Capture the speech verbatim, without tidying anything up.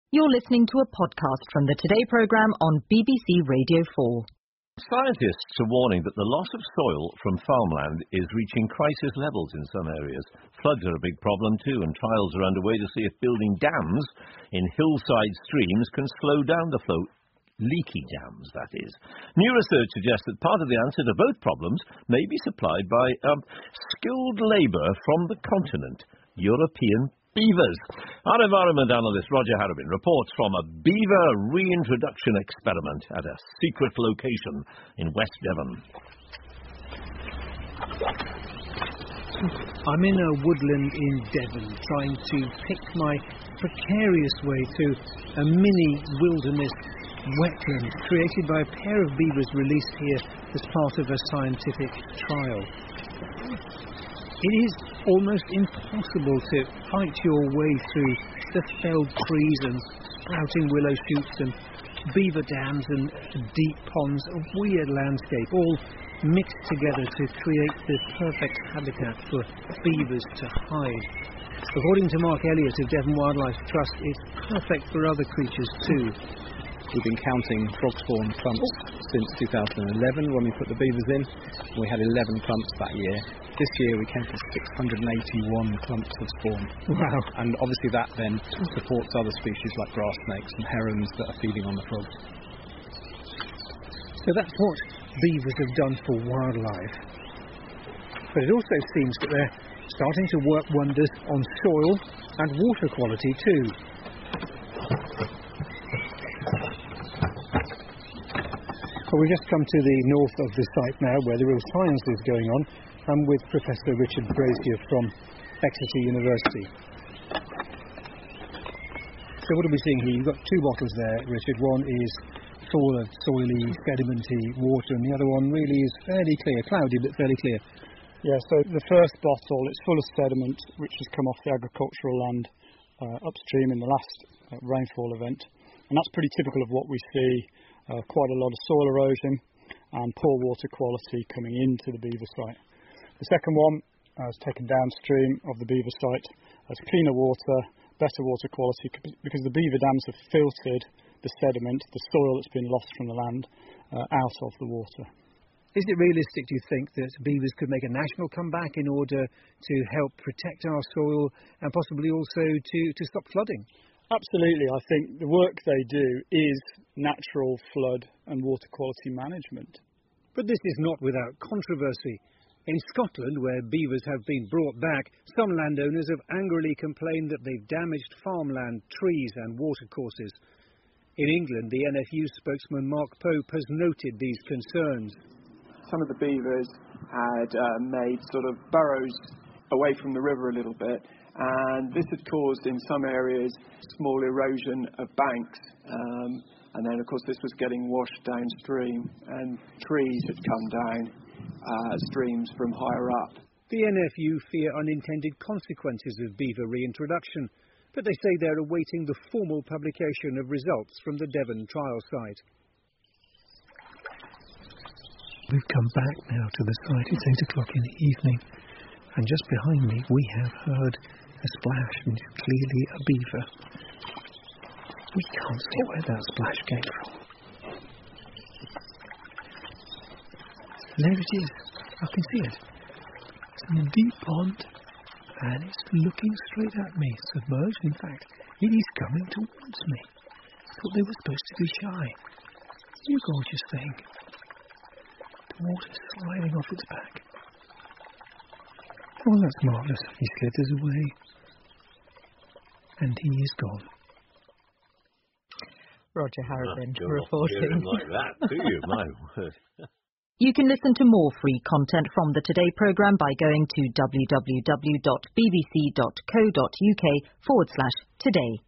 You're listening to a podcast from the Today programme on B B C Radio four. Scientists are warning that the loss of soil from farmland is reaching crisis levels in some areas. Floods are a big problem too, and trials are underway to see if building dams in hillside streams can slow down the flow. Leaky dams, that is. New research suggests that part of the answer to both problems may be supplied by um, skilled labour from the continent, European beavers. Our environment analyst Roger Harrobin reports from a beaver reintroduction experiment at a secret location in West Devon. I'm in a woodland in Devon, trying to pick my precarious way through a mini wilderness wetland created by a pair of beavers released here as part of a scientific trial. It is almost impossible to fight your way through the felled trees and sprouting willow shoots and beaver dams and deep ponds, a weird landscape, all mixed together to create the perfect habitat for beavers to hide. According to Mark Elliott of Devon Wildlife Trust, it's perfect for other creatures too. We've been counting frog spawn clumps since two thousand eleven when we put the beavers in. We had eleven clumps that year. This year we came to six hundred eighty-one clumps of spawn. Wow. And obviously that then supports other species like grass snakes and herons that are feeding on the frogs. So that's what beavers have done for wildlife. But it also seems that they're starting to work wonders on soil and water quality too. Well, we've just come to the north of the site now where the real science is going on. I'm with Professor Richard Brazier from Exeter University. So what are we seeing here? You've got two bottles there, Richard. One is full of soily, sedimenty water, and the other one really is fairly clear, cloudy but fairly clear. Yeah, so the first bottle, it's full of sediment which has come off the agricultural land uh, upstream in the last uh, rainfall event. And that's pretty typical of what we see, uh, quite a lot of soil erosion and poor water quality coming into the beaver site. The second one uh, is taken downstream of the beaver site as cleaner water, better water quality, because the beaver dams have filtered the sediment, the soil that's been lost from the land, uh, out of the water. Is it realistic, do you think, that beavers could make a national comeback in order to help protect our soil and possibly also to, to stop flooding? Absolutely. I think the work they do is natural flood and water quality management. But this is not without controversy. In Scotland, where beavers have been brought back, some landowners have angrily complained that they've damaged farmland, trees and watercourses. In England, the N F U spokesman Mark Pope has noted these concerns. Some of the beavers had uh, made sort of burrows away from the river a little bit, and this had caused in some areas small erosion of banks, um, and then of course this was getting washed downstream, and trees had come down uh, streams from higher up. The N F U fear unintended consequences of beaver reintroduction, but they say they're awaiting the formal publication of results from the Devon trial site. We've come back now to the site. It's eight o'clock in the evening, and just behind me we have heard a splash, and it's clearly a beaver. We can't see where that splash came from. There it is. I can see it. It's in a deep pond, and it's looking straight at me, submerged. In fact, it is coming towards me. I thought they were supposed to be shy. You gorgeous thing. The water's sliding off its back. Oh, that's marvellous. He slithers away. And he is gone. Roger Harrobin oh, reporting. Like that, do you? My word. You can listen to more free content from the Today programme by going to w w w dot b b c dot co dot u k forward slash today.